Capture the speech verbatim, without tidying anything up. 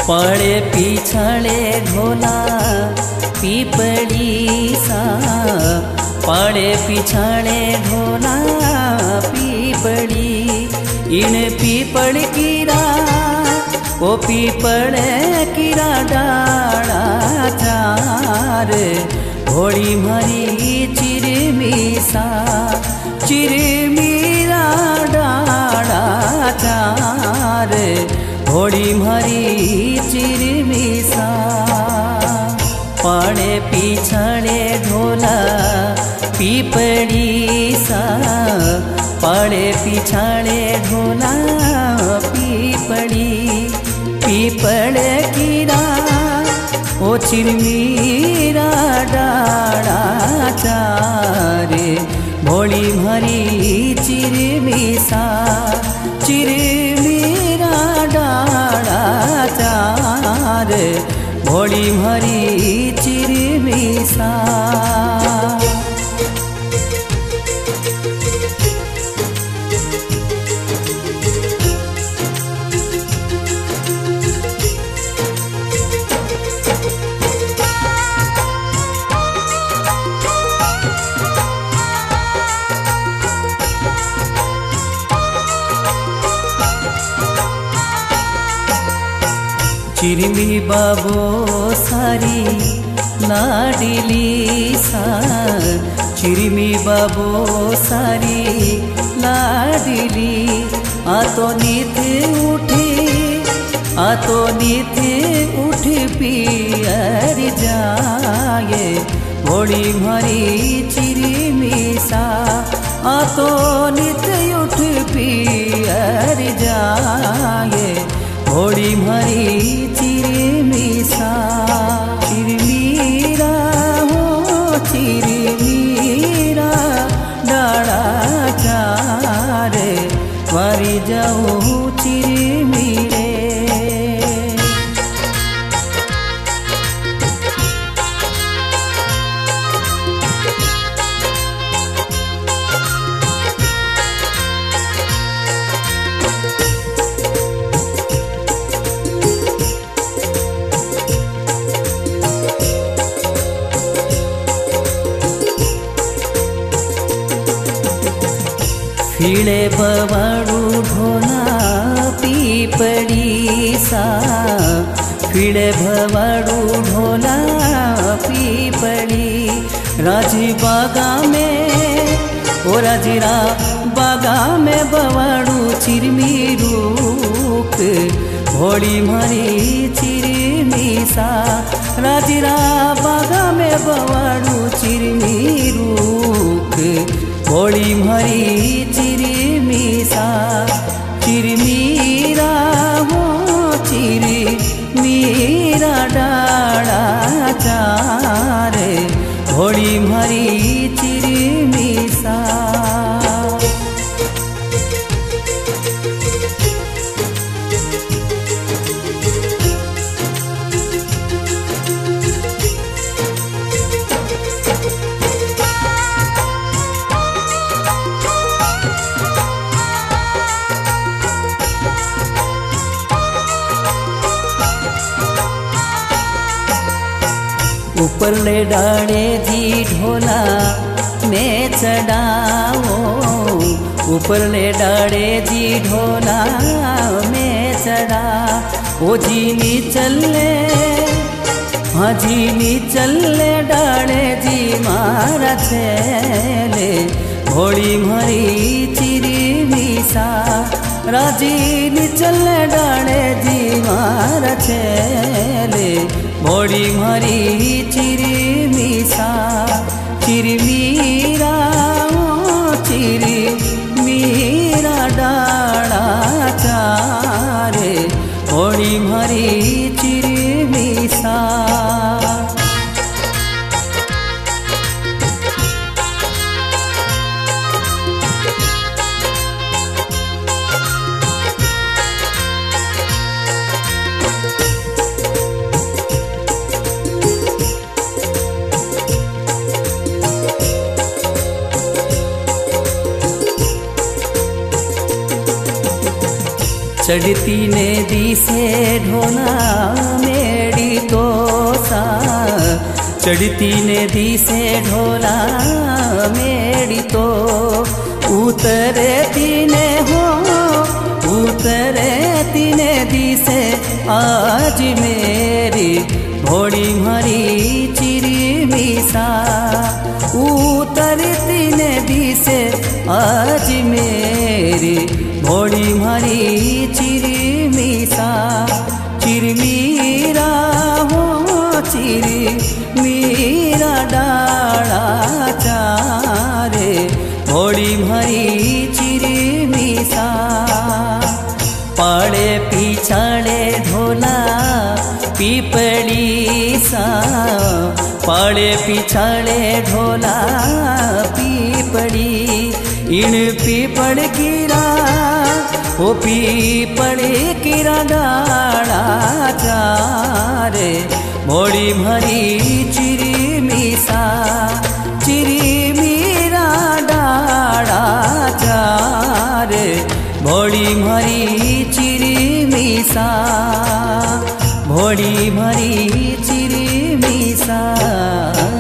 पड़े पिछड़े ढोला पीपड़ी सा, पड़े पिछड़े ढोला पीपड़ी। इन पीपड़ कीरा ओ पीपड़ कीरा डाड़ा चार, घोड़ी मारी चिरमीसा चिरमीरा डाड़ा चार, घोड़ी मारी चिरमीसा। पड़े पिछड़े ढोला पीपड़ी सा, पड़े पिछड़े ढोला पीपड़ी। पीपड़ कीरा ओ चिरमीरा डाड़ा चारे, भोली भरी चिरमीसा चिरमीरा डाड़ा चार, भोली भरी चिरमीसा। चिरमी बाबो सारी लाडली सा, चिरमी बाबो सारी लाडली। आ तो नीत उठी आ तो नीत उठ पियर जाए, घोड़ी मारी चिरमीसा। आ तो नीत उठ पियर जाए, घोड़ी मारी चिरमीसा। चिरमीरा हो चिरमीरा डाड़ा चार, वारी जाऊँ चिरमीरे। फिड़े बवाड़ू ढोला पीपड़ी सा, फिड़े भवाड़ू ढोला पीपड़ी। राजी बागा में ओ राजीरा बागा में बवाड़ू चिरमी रूक, घोड़ी मारी चिरमीसा। राजीरा बागा में बवाड़ू चिरमी रूक, घोड़ी मारी चिरमीसा। चिरमीरा हो चिरमीरा डाड़ा चार, घोड़ी मारी चिरमीसा। ऊपर ले डाड़े जी ढोला में चढ़ाओ, ऊपर ले डाड़े जी ढोला में चढ़ा। ओ जी नी चले हाँ जी नी चले डाड़े जी मारा छेले, घोड़ी मारी चिरमीसा। राजी नी चले डाड़े जी मारा छेले, घोड़ी मारी चिरमीसा। चिरमीरा ओ चिरमीरा डाड़ा चार, घोड़ी मारी चिरमीसा। चढ़ती ने दिसे ढोला मेरी तो सा चढ़ती ने दिसे ढोला मेरी तो उतरे तीने हो उतरे तीने दिसे आज मेरी भोड़ी भरी चिरी मिसा उतरती ने दिसे आज मेरी भोड़ी भरी चिरी मिसा चिरी मीरा हो चिरी मीरा डाला चारे भोड़ी भरी चिरी मिसा पाड़े पिछाड़े ढोला पीपड़ी सा पाड़े पिछाड़े ढोला पीपड़ी इन पीपड़ गिरा ओ पीपड़ गिरा डाला चारे भोड़ी भरी चिरी मिसा चिरी मीरा डाला चारे भोड़ी भरी चिरी मिसा भोड़ी भरी चिरी मिसा।